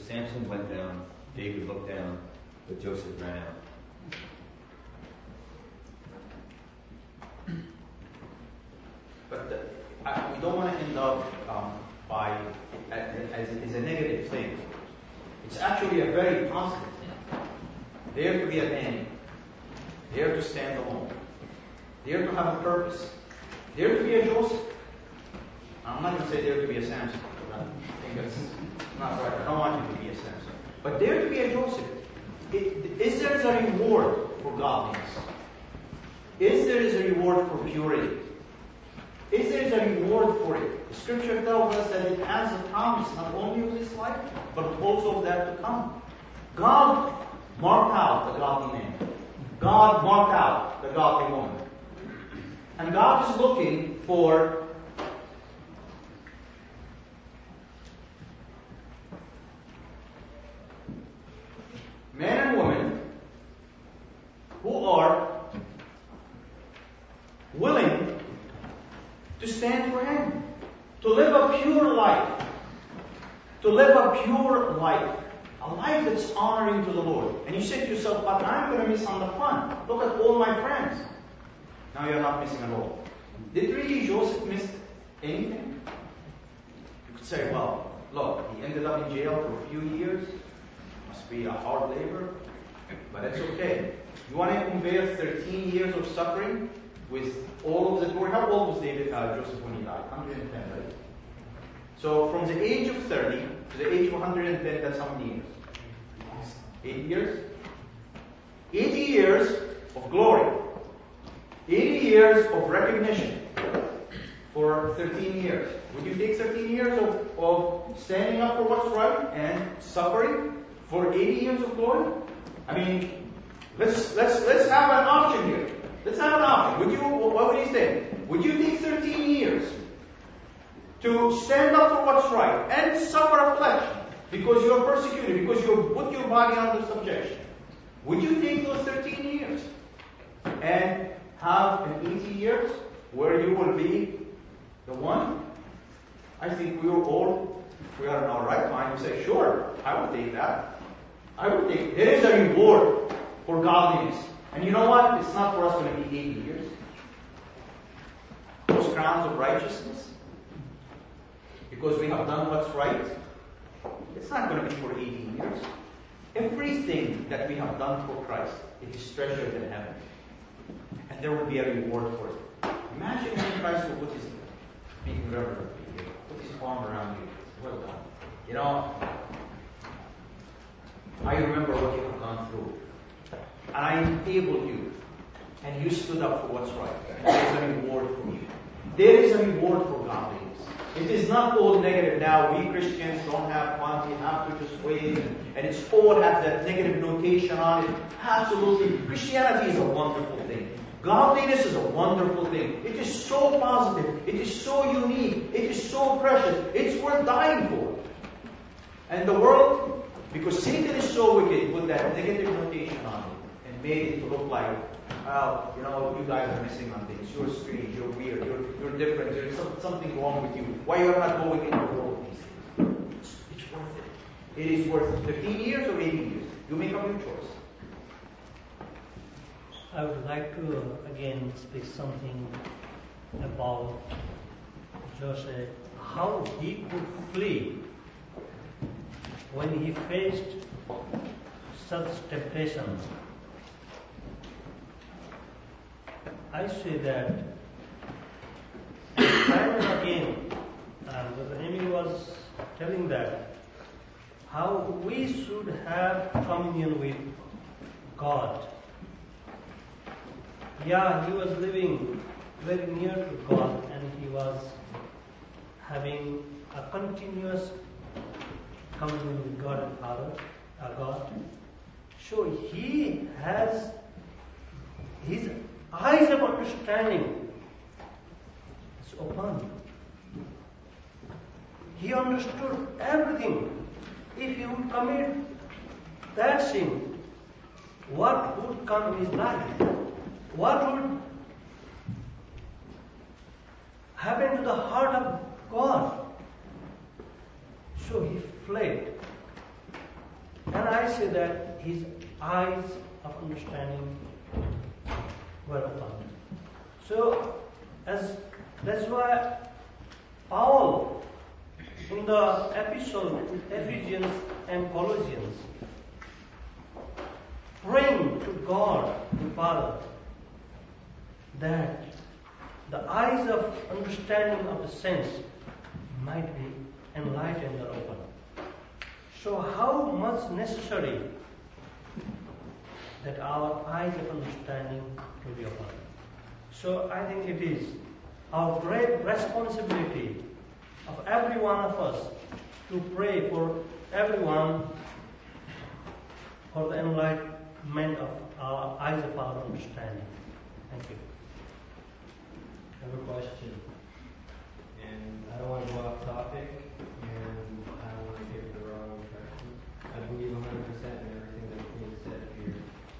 Samson went down, David looked down, but Joseph ran out. But we don't want to end up as a negative thing. It's actually a very positive thing. Dare to be a man. Dare to stand alone. Dare to have a purpose. Dare to be a Joseph. I'm not going to say dare to be a Samson, because I think that's not right. I don't want you to be a Samson. But dare to be a Joseph. Is there a reward for godliness? Is there a reward for purity? Is there a reward for it? The Scripture tells us that it has a promise not only of this life, but also of that to come. God marked out the godly man. God marked out the godly woman. And God is looking for men and women who are willing to stand for Him, to live a pure life, a life that's honoring to the Lord. And you say to yourself, but I'm going to miss on the fun. Look at all my friends. Now you're not missing at all. Did really Joseph miss anything? You could say, well, look, he ended up in jail for a few years. Must be a hard labor, but it's okay. You want to compare 13 years of suffering with all of the glory? How old was Joseph when he died? 110, right? So from the age of 30 to the age of 110, that's how many years? 80 years? 80 years of glory. 80 years of recognition for 13 years. Would you take 13 years of standing up for what's right and suffering for 80 years of glory? I mean, let's have an option here. Let's have an option. What would you say? Would you take 13 years to stand up for what's right and suffer affliction because you're persecuted, because you put your body under subjection? Would you take those 13 years and have an 80 years where you will be the one? I think we are in our right mind to say, sure, I will take that. There is a reward for godliness. And you know what? It's not for us going to be 80 years. Those crowns of righteousness, because we have done what's right, it's not going to be for 80 years. Everything that we have done for Christ, it is treasured in heaven. And there will be a reward for it. Imagine when Christ will put his arm around you. Well done. You know, I remember what you have gone through. And I enabled you. And you stood up for what's right. And there is a reward for you. There is a reward for godliness. It is not all negative now. We Christians don't have fun. We have to just wait. And it's all has that negative notation on it. Absolutely. Christianity is a wonderful thing. Godliness is a wonderful thing. It is so positive. It is so unique. It is so precious. It's worth dying for. And the world, because Satan is so wicked, put that negative notation on it and made it to look like, well, you know, you guys are missing on things. You're strange. You're weird. You're different. There's something wrong with you. Why you're not going into all of these things? It's worth it. It is worth it. 15 years or 80 years. You make up your choice. I would like to again speak something about Joseph, how he could flee when he faced such temptations. I say that time and again, and the enemy was telling that how we should have communion with God. Yeah, he was living very near to God and he was having a continuous communion with God and Father, God. So he has his eyes of understanding is open. He understood everything. If he would commit that sin, what would come in his life? What would happen to the heart of God? So he fled. I say that his eyes of understanding were opened. So, that's why Paul, in the epistle to Ephesians and Colossians, praying to God, the Father, that the eyes of understanding of the saints might be enlightened or opened. So how much necessary that our eyes of understanding will be opened. So I think it is our great responsibility of every one of us to pray for everyone for the enlightenment of our eyes of our understanding. Thank you. I have a question, and I don't want to go off topic, and I don't want to give the wrong impression. I believe 100% in everything that's being said here,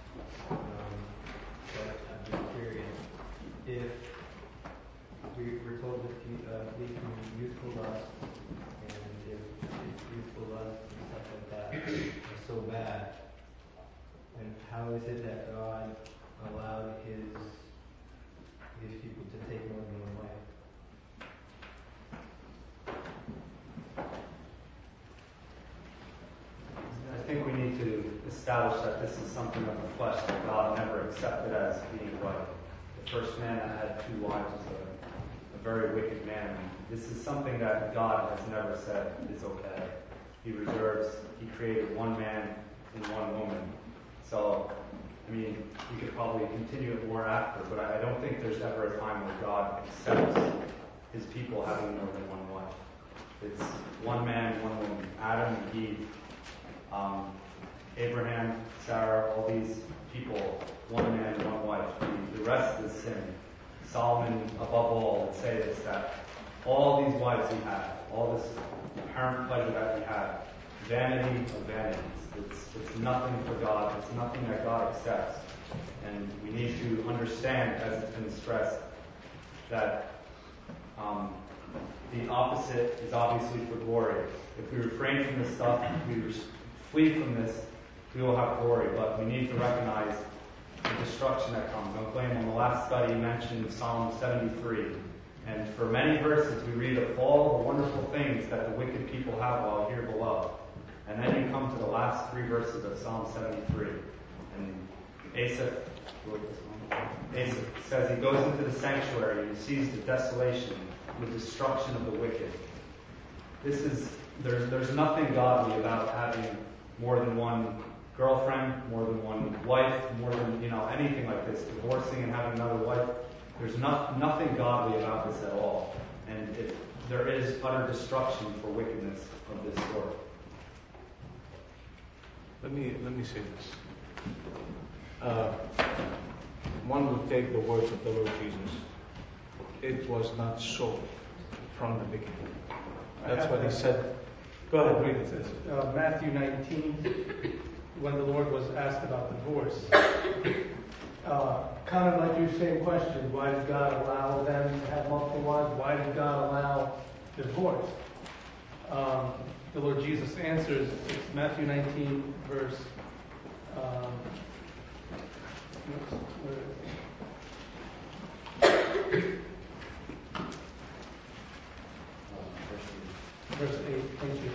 but I'm just curious. If we're told to flee from youthful lust, and if youthful lust and stuff like that are so bad, and how is it that God allowed His people to take more than one wife? I think we need to establish that this is something of the flesh that God never accepted as being right. The first man that had 2 wives was a very wicked man. This is something that God has never said is okay. He created one man and one woman. So, I mean, we could probably continue it more after, but I don't think there's ever a time where God accepts His people having more than one wife. It's one man, one woman. Adam and Eve, Abraham, Sarah, all these people, one man, one wife. The rest is sin. Solomon, above all, would say this, that all these wives he had, all this apparent pleasure that he had, vanity of vanities. It's nothing for God. It's nothing that God accepts. And we need to understand, as it's been stressed, that the opposite is obviously for glory. If we refrain from this stuff, if we flee from this, we will have glory. But we need to recognize the destruction that comes. Don't blame on the last study mentioned Psalm 73. And for many verses we read of all the wonderful things that the wicked people have while here below. And then you come to the last 3 verses of Psalm 73. And Asaph says he goes into the sanctuary and he sees the desolation, the destruction of the wicked. There's nothing godly about having more than one girlfriend, more than one wife, more than anything like this, divorcing and having another wife. There's nothing godly about this at all. And there is utter destruction for wickedness of this sort. Let me say this. One would take the words of the Lord Jesus. It was not so from the beginning. That's what He said. Go ahead, read it. Matthew 19, when the Lord was asked about divorce. Kind of like your same question. Why did God allow them to have multiple wives? Why did God allow divorce? The Lord Jesus answers, it's Matthew 19, verse verse 8, thank you.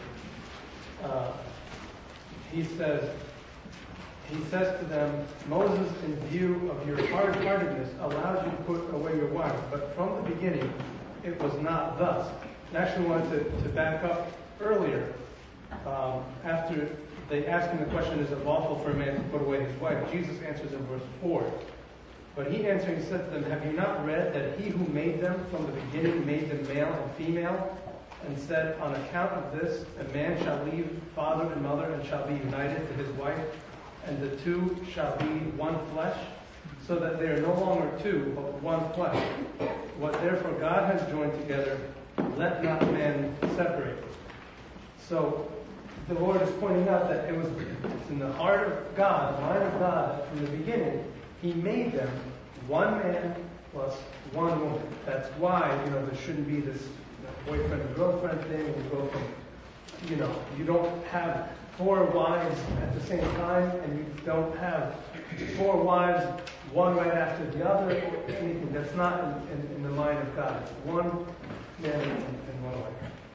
He says to them, Moses, in view of your hard-heartedness, allows you to put away your wives, but from the beginning it was not thus. I actually wanted to back up earlier. After they asked him the question, is it lawful for a man to put away his wife? Jesus answers in verse 4. But he answering said to them, have you not read that he who made them from the beginning made them male and female? And said, on account of this, a man shall leave father and mother and shall be united to his wife, and the two shall be one flesh, so that they are no longer two, but one flesh. What therefore God has joined together, let not man separate. So the Lord is pointing out that it's in the heart of God, the mind of God, that from the beginning, He made them one man plus one woman. That's why, there shouldn't be this boyfriend and girlfriend thing. We go from you don't have 4 wives at the same time, and you don't have 4 wives, one right after the other, or anything. That's not in the mind of God. It's one man and one wife.